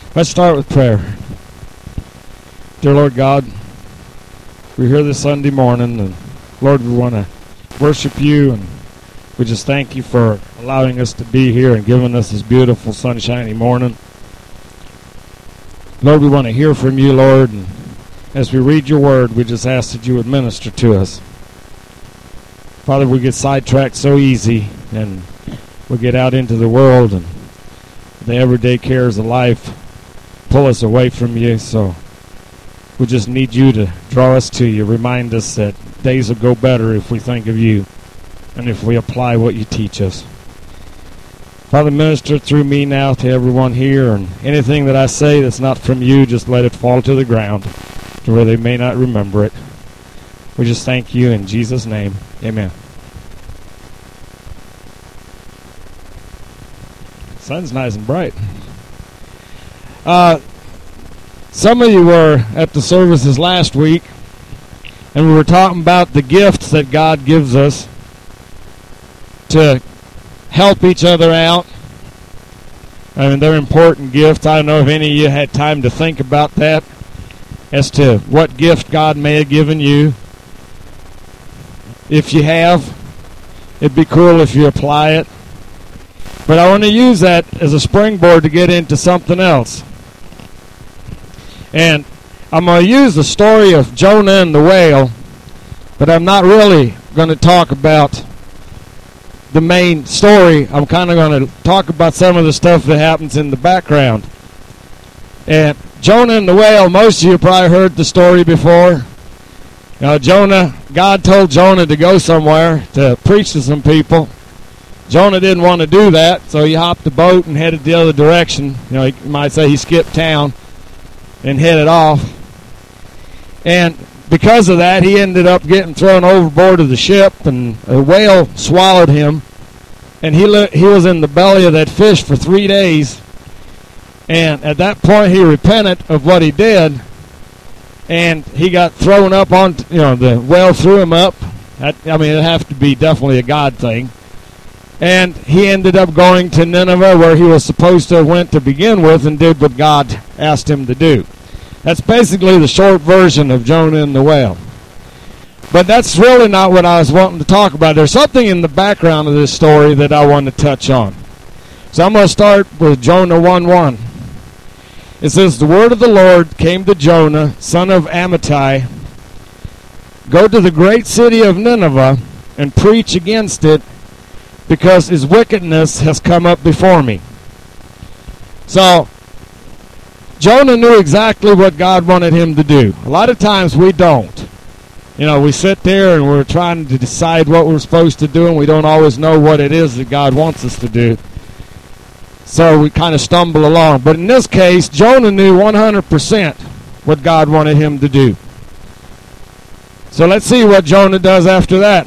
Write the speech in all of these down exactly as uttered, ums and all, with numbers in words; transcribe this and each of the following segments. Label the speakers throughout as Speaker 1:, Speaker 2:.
Speaker 1: Let's start with prayer. Dear Lord God, we're here this Sunday morning, and Lord, we want to worship you, and we just thank you for allowing us to be here and giving us this beautiful sunshiny morning. Lord, we want to hear from you, Lord, and as we read your word, we just ask that you would minister to us. Father, we get sidetracked so easy, and we get out into the world, and the everyday cares of life pull us away from you, so we just need you to draw us to you. Remind us that days will go better if we think of you and if we apply what you teach us. Father, minister through me now to everyone here, and anything that I say that's not from you, just let it fall to the ground to where they may not remember it. We just thank you in Jesus' name. Amen. Sun's nice and bright. Uh, some of you were at the services last week, and we were talking about the gifts that God gives us to help each other out. I mean, they're important gifts. I don't know if any of you had time to think about that as to what gift God may have given you. If you have, it'd be cool if you apply it. But I want to use that as a springboard to get into something else. And I'm going to use the story of Jonah and the whale, but I'm not really going to talk about the main story. I'm kind of going to talk about some of the stuff that happens in the background. And Jonah and the whale, most of you probably heard the story before. You know, Jonah, God told Jonah to go somewhere to preach to some people. Jonah didn't want to do that, so he hopped the boat and headed the other direction. You know, you might say he skipped town and headed off. And because of that, he ended up getting thrown overboard of the ship, and a whale swallowed him. And he li- he was in the belly of that fish for three days. And at that point, he repented of what he did, and he got thrown up on, you know, the whale threw him up. That, I mean, it'd have to be definitely a God thing. And he ended up going to Nineveh, where he was supposed to have went to begin with, and did what God asked him to do. That's basically the short version of Jonah and the whale. But that's really not what I was wanting to talk about. There's something in the background of this story that I want to touch on. So I'm going to start with Jonah one one. It says, "The word of the Lord came to Jonah, son of Amittai. Go to the great city of Nineveh and preach against it, because his wickedness has come up before me." So, Jonah knew exactly what God wanted him to do. A lot of times we don't. You know, we sit there and we're trying to decide what we're supposed to do, and we don't always know what it is that God wants us to do. So we kind of stumble along. But in this case, Jonah knew one hundred percent what God wanted him to do. So let's see what Jonah does after that.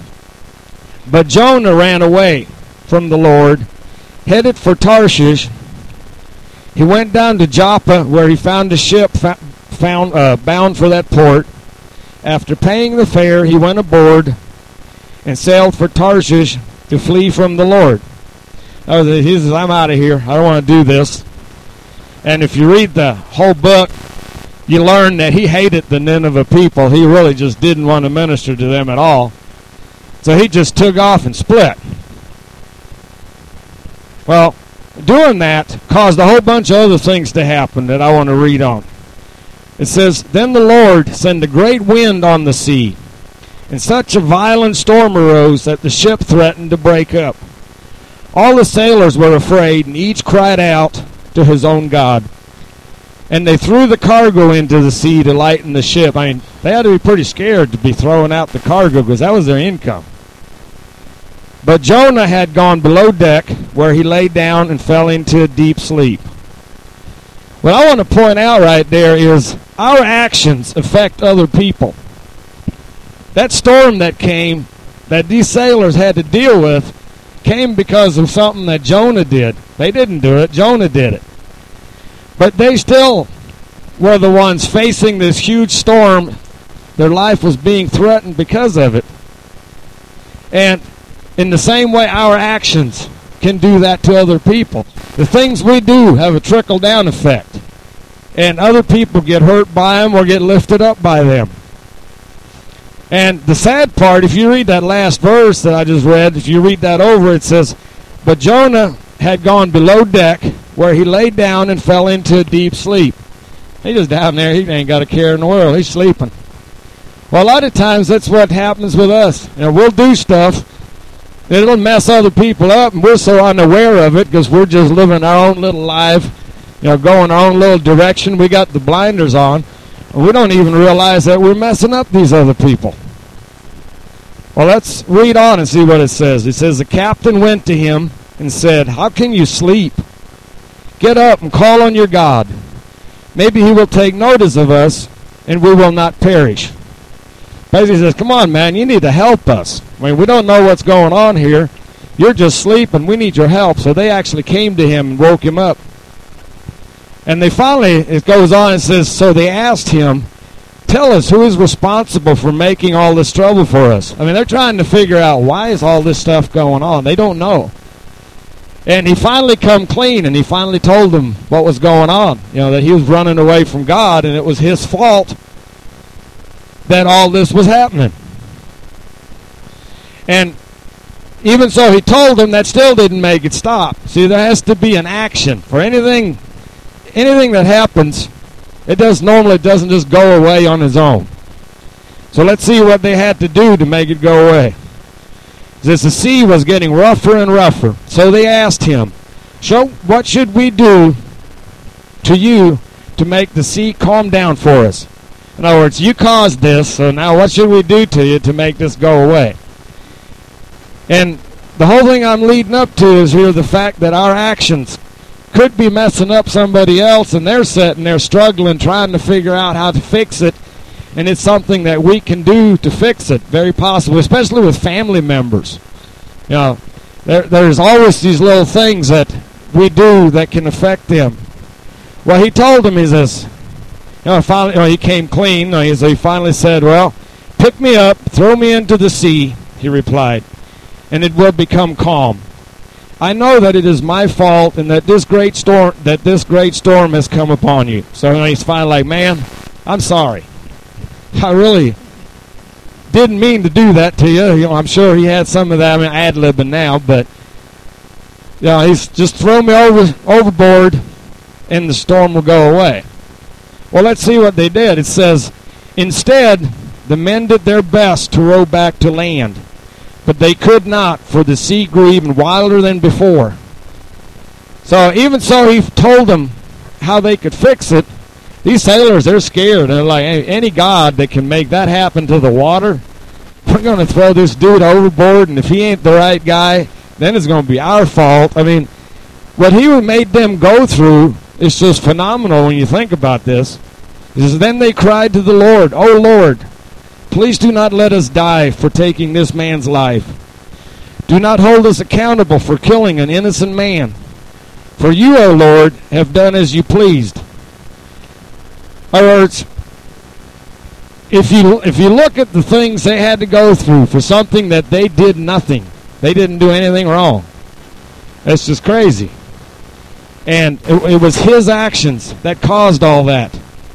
Speaker 1: "But Jonah ran away from the Lord, headed for Tarshish. He went down to Joppa, where he found a ship fa- found uh, bound for that port. After paying the fare, he went aboard and sailed for Tarshish to flee from the Lord." He says, "I'm out of here. I don't want to do this." And if you read the whole book, you learn that he hated the Nineveh people. He really just didn't want to minister to them at all. So he just took off and split. Well, doing that caused a whole bunch of other things to happen that I want to read on. It says, "Then the Lord sent a great wind on the sea, and such a violent storm arose that the ship threatened to break up. All the sailors were afraid, and each cried out to his own God. And they threw the cargo into the sea to lighten the ship." I mean, they had to be pretty scared to be throwing out the cargo, because that was their income. "But Jonah had gone below deck, where he lay down and fell into a deep sleep." What I want to point out right there is our actions affect other people. That storm that came, that these sailors had to deal with, came because of something that Jonah did. They didn't do it. Jonah did it. But they still were the ones facing this huge storm. Their life was being threatened because of it. And in the same way, our actions can do that to other people. The things we do have a trickle-down effect. And other people get hurt by them or get lifted up by them. And the sad part, if you read that last verse that I just read, if you read that over, it says, "But Jonah had gone below deck, where he lay down and fell into a deep sleep." He just down there, he ain't got a care in the world. He's sleeping. Well, a lot of times that's what happens with us. You know, we'll do stuff, it'll mess other people up, and we're so unaware of it because we're just living our own little life, you know, going our own little direction. We got the blinders on. We don't even realize that we're messing up these other people. Well, let's read on and see what it says. It says, "The captain went to him and said, 'How can you sleep? Get up and call on your God. Maybe he will take notice of us and we will not perish.'" Basically says, "Come on, man, you need to help us. I mean, we don't know what's going on here. You're just sleeping. We need your help." So they actually came to him and woke him up. And they finally, it goes on and says, so they asked him, "Tell us, who is responsible for making all this trouble for us?" I mean, they're trying to figure out, why is all this stuff going on? They don't know. And he finally come clean, and he finally told them what was going on. You know, that he was running away from God, and it was his fault that all this was happening. And even so, he told them, that still didn't make it stop. See, there has to be an action for anything. Anything that happens, it does normally doesn't just go away on its own. So let's see what they had to do to make it go away. As the sea was getting rougher and rougher, so they asked him, "Show what should we do to you to make the sea calm down for us?" In other words, you caused this, so now what should we do to you to make this go away? And the whole thing I'm leading up to is here the fact that our actions could be messing up somebody else, and they're sitting there struggling, trying to figure out how to fix it. And it's something that we can do to fix it, very possible, especially with family members. You know, there, there's always these little things that we do that can affect them. Well, he told them, he says, you know, finally, you know, he came clean. You know, he, so he finally said, "Well, pick me up, throw me into the sea," he replied, "and it will become calm. I know that it is my fault, and that this great storm that this great storm has come upon you." So you know, he's finally like, "Man, I'm sorry. I really didn't mean to do that to you." You know, I'm sure he had some of that. I mean, ad-libbing now, but you know, he's just throw me over overboard, and the storm will go away. Well, let's see what they did. It says, "Instead, the men did their best to row back to land, but they could not, for the sea grew even wilder than before." So even so, he told them how they could fix it. These sailors, they're scared. They're like, hey, any God that can make that happen to the water, we're going to throw this dude overboard, and if he ain't the right guy, then it's going to be our fault. I mean, what he made them go through is just phenomenal when you think about this. It says, "Then they cried to the Lord, 'O Lord, please do not let us die for taking this man's life. Do not hold us accountable for killing an innocent man. For you, O Lord, have done as you pleased.'" In other words, if you, if you look at the things they had to go through for something that they did nothing, they didn't do anything wrong. That's just crazy. And it, it was his actions that caused all that.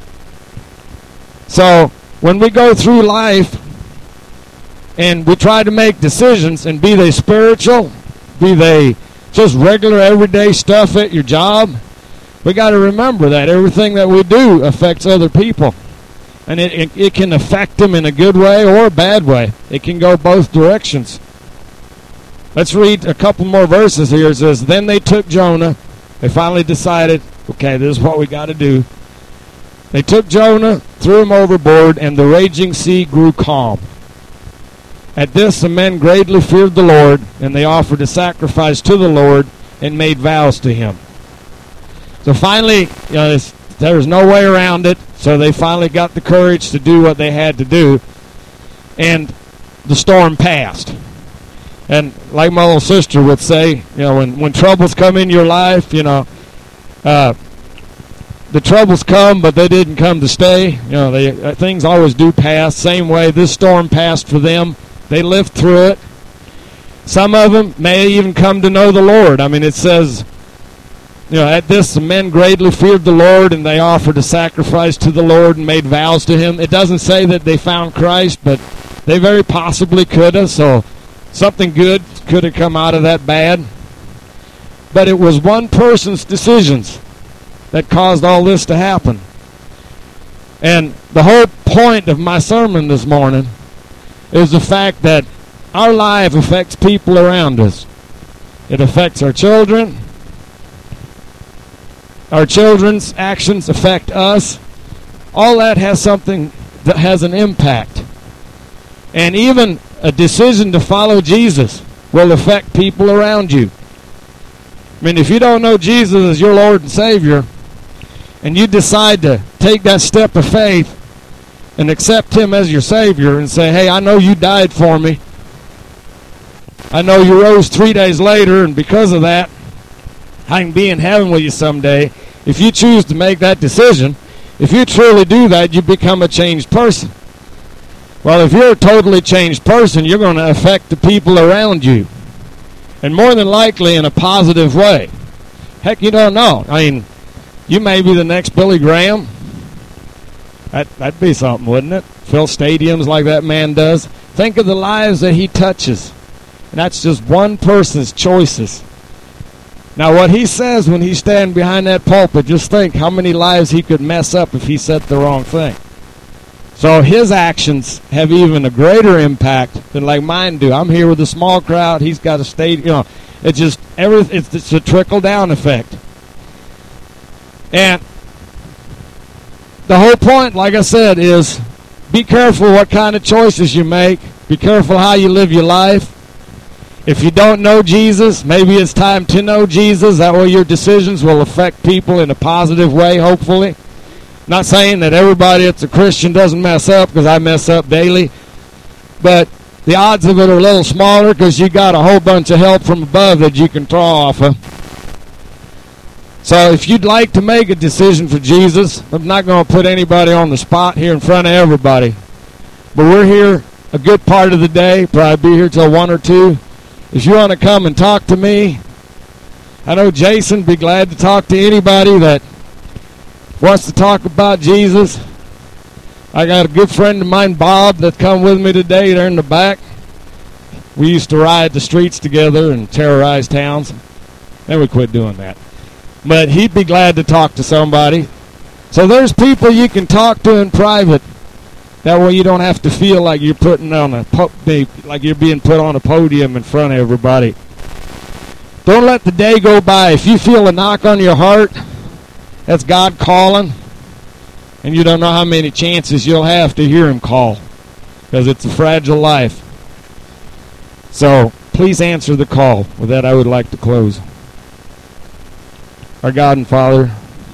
Speaker 1: So when we go through life and we try to make decisions, and be they spiritual, be they just regular everyday stuff at your job, we got to remember that everything that we do affects other people. And it, it, it can affect them in a good way or a bad way. It can go both directions. Let's read a couple more verses here. It says, "Then they took Jonah." They finally decided, okay, this is what we got to do. They took Jonah, threw him overboard, and the raging sea grew calm. At this, the men greatly feared the Lord, and they offered a sacrifice to the Lord and made vows to him. So finally, you know, there was no way around it, so they finally got the courage to do what they had to do, and the storm passed. And like my little sister would say, you know, when, when troubles come in your life, you know, uh, the troubles come, but they didn't come to stay. You know, they, uh, things always do pass. Same way this storm passed for them. They lived through it. Some of them may even come to know the Lord. I mean, it says You know, at this, the men greatly feared the Lord, and they offered a sacrifice to the Lord and made vows to him. It doesn't say that they found Christ, but they very possibly could have, so something good could have come out of that bad. But it was one person's decisions that caused all this to happen. And the whole point of my sermon this morning is the fact that our life affects people around us. It affects our children. Our children's actions affect us. All that has something that has an impact. And even a decision to follow Jesus will affect people around you. I mean, if you don't know Jesus as your Lord and Savior, and you decide to take that step of faith and accept him as your Savior and say, hey, I know you died for me. I know you rose three days later, and because of that, I can be in heaven with you someday. If you choose to make that decision, if you truly do that, you become a changed person. Well, if you're a totally changed person, you're going to affect the people around you. And more than likely in a positive way. Heck, you don't know. I mean, you may be the next Billy Graham. That, that'd be something, wouldn't it? Fill stadiums like that man does. Think of the lives that he touches. And that's just one person's choices. Now, what he says when he's standing behind that pulpit, just think how many lives he could mess up if he said the wrong thing. So his actions have even a greater impact than like mine do. I'm here with a small crowd. He's got a state, you know. It's just, every, it's, it's a trickle-down effect. And the whole point, like I said, is be careful what kind of choices you make. Be careful how you live your life. If you don't know Jesus, maybe it's time to know Jesus. That way your decisions will affect people in a positive way, hopefully. Not saying that everybody that's a Christian doesn't mess up, because I mess up daily. But the odds of it are a little smaller because you got a whole bunch of help from above that you can draw off of. So if you'd like to make a decision for Jesus, I'm not going to put anybody on the spot here in front of everybody. But we're here a good part of the day, probably be here till one or two. If you want to come and talk to me, I know Jason would be glad to talk to anybody that wants to talk about Jesus. I got a good friend of mine, Bob, that come with me today. They're in the back. We used to ride the streets together and terrorize towns. Then we quit doing that. But he'd be glad to talk to somebody. So there's people you can talk to in private. That way you don't have to feel like you're putting on a po- like you're being put on a podium in front of everybody. Don't let the day go by. If you feel a knock on your heart, that's God calling, and you don't know how many chances you'll have to hear him call, because it's a fragile life. So please answer the call. With that, I would like to close. Our God and Father,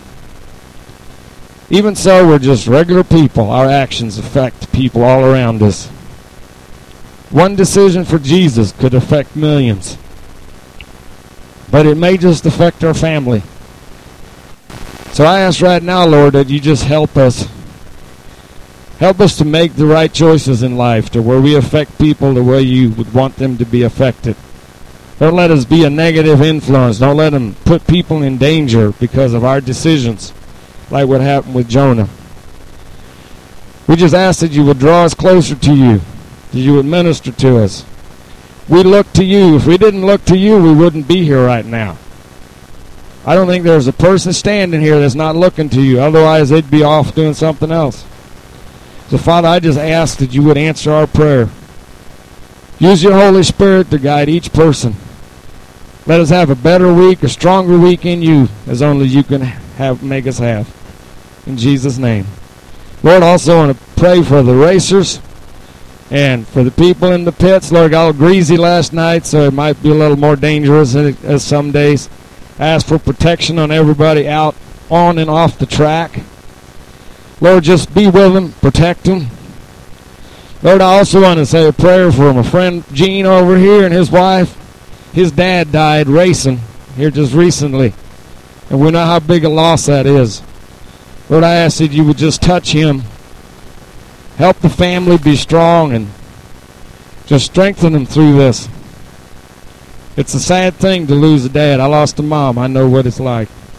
Speaker 1: even so, we're just regular people. Our actions affect people all around us. One decision for Jesus could affect millions, but it may just affect our family. So I ask right now, Lord, that you just help us. Help us to make the right choices in life to where we affect people the way you would want them to be affected. Don't let us be a negative influence. Don't let them put people in danger because of our decisions, like what happened with Jonah. We just ask that you would draw us closer to you, that you would minister to us. We look to you. If we didn't look to you, we wouldn't be here right now. I don't think there's a person standing here that's not looking to you. Otherwise, they'd be off doing something else. So, Father, I just ask that you would answer our prayer. Use your Holy Spirit to guide each person. Let us have a better week, a stronger week in you, as only you can have make us have. In Jesus' name. Lord, I also want to pray for the racers and for the people in the pits. Lord, got a little greasy last night, so it might be a little more dangerous as some days. Ask for protection on everybody out on and off the track. Lord, just be with them, protect them. Lord, I also want to say a prayer for my friend Gene over here and his wife. His dad died racing here just recently, and we know how big a loss that is. Lord, I ask that you would just touch him. Help the family be strong and just strengthen them through this. It's a sad thing to lose a dad. I lost a mom. I know what it's like.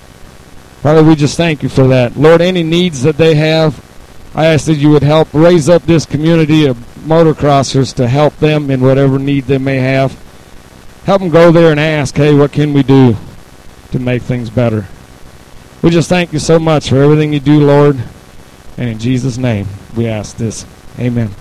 Speaker 1: Father, we just thank you for that. Lord, any needs that they have, I ask that you would help raise up this community of motocrossers to help them in whatever need they may have. Help them go there and ask, hey, what can we do to make things better? We just thank you so much for everything you do, Lord. And in Jesus' name, we ask this. Amen.